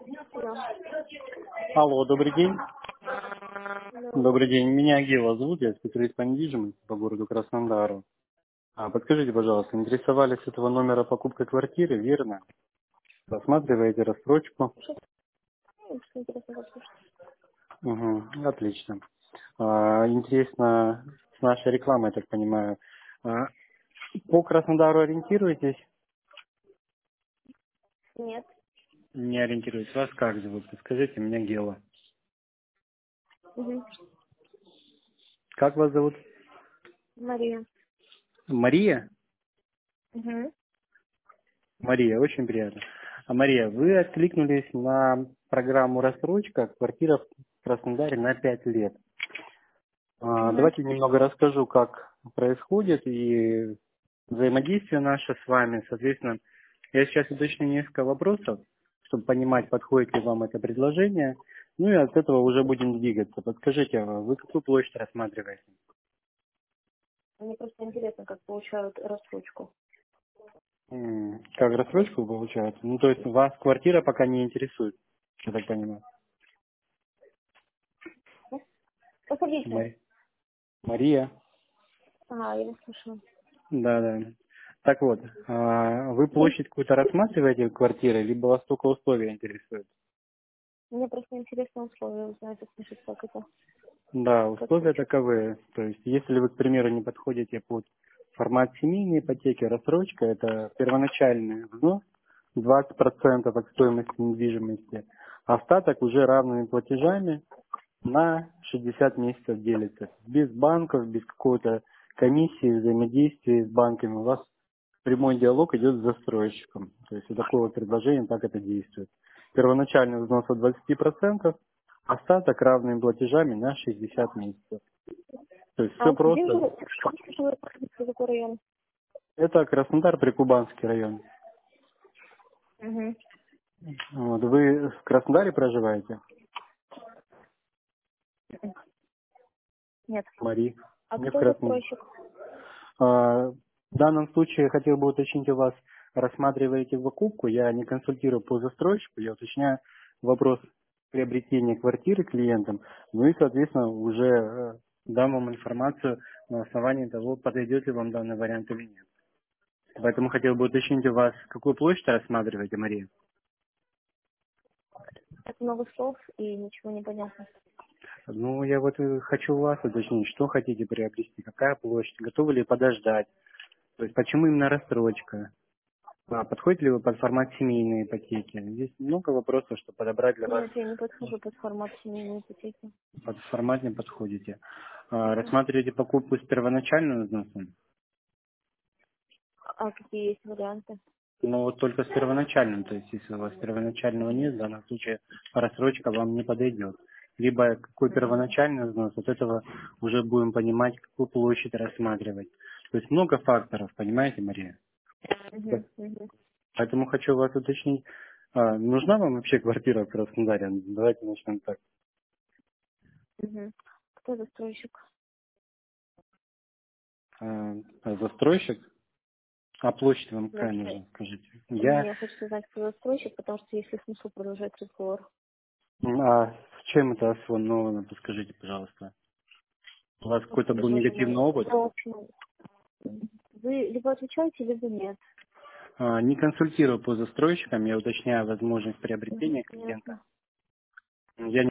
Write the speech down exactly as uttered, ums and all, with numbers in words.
Да. Алло, добрый день. Здорово. Добрый день. Меня Гева зовут, я специалист по недвижимости по городу Краснодару. А, подскажите, пожалуйста, интересовались с этого номера покупкой квартиры, верно? Рассматриваете рассрочку? Что, ну, что интересно послушать? Угу, отлично. А, интересно, с нашей рекламой, я так понимаю. А, по Краснодару ориентируетесь? Нет. Не ориентируетесь. Вас как зовут? Подскажите, меня Гева. Угу. Как вас зовут? Мария. Мария? Угу. Мария, очень приятно. А Мария, вы откликнулись на программу «Рассрочка. Квартира в Краснодаре на пять лет». А, Угу. Давайте немного расскажу, как происходит и взаимодействие наше с вами. Соответственно, я сейчас уточню несколько вопросов, чтобы понимать, подходит ли вам это предложение. Ну и от этого уже будем двигаться. Подскажите, а вы какую площадь рассматриваете? Мне просто интересно, как получают рассрочку. М, Как рассрочку получается? Ну, то есть вас квартира пока не интересует, я так понимаю. Ну, Посмотрите. Мари- Мария? А, я не слышала. Да, да. Так вот, а, вы площадь какую-то рассматриваете квартиры, либо вас только условия интересуют? Мне просто интересно условия узнать, услышать, как это Да, условия рассрочка. таковы. То есть, если вы, к примеру, не подходите под формат семейной ипотеки, рассрочка– это первоначальный взнос, двадцать процентов от стоимости недвижимости, остаток уже равными платежами на шестьдесят месяцев делится. Без банков, без какой-то комиссии, взаимодействия с банками. У вас прямой диалог идет с застройщиком. То есть вот такое вот предложение, так это действует. Первоначальный взнос от двадцати процентов, остаток равными платежами на шестьдесят месяцев. То есть А все где просто. живут? Где живут? Какой район? Это Краснодар, Прикубанский район. Угу. Вот. Вы в Краснодаре проживаете, Нет. Мари? А Не в кто Краснодаре. застройщик? А, В данном случае я хотел бы уточнить у вас, рассматриваете покупку, я не консультирую по застройщику, я уточняю вопрос приобретения квартиры клиентам, ну и, соответственно, уже э, дам вам информацию на основании того, подойдет ли вам данный вариант или нет. Поэтому хотел бы уточнить у вас, какую площадь рассматриваете, Мария? Так много слов и ничего не понятно. Ну, я вот э, хочу у вас уточнить, что хотите приобрести, какая площадь, готовы ли подождать, то есть почему именно рассрочка? А подходит ли вы под формат семейной ипотеки? Здесь много вопросов, что подобрать для вас. Нет, я не подхожу под формат семейной ипотеки. Под формат не подходите. А, Мгм. рассматриваете покупку с первоначальным взносом? А какие есть варианты? Ну, вот только с первоначальным. То есть, если у вас первоначального нет, в данном случае рассрочка вам не подойдет. Либо какой Мгм. первоначальный взнос, от этого уже будем понимать, какую площадь рассматривать. То есть много факторов, понимаете, Мария? Мгм. Мгм. Поэтому хочу вас уточнить, а, нужна вам вообще квартира в Краснодаре? Давайте начнем так. Мгм. Кто застройщик? А, застройщик? А площадь вам Нет, какая э, нужна, скажите? Я, мне хочется знать, кто застройщик, потому что есть ли смысл продолжать разговор. а с чем это основано, подскажите, пожалуйста? У вас Просто какой-то был чтобы негативный понять. опыт? Да, в общем, вы либо отвечаете, либо нет. А, не консультирую по застройщикам, я уточняю возможность Мгм. приобретения клиента. Понятно. Я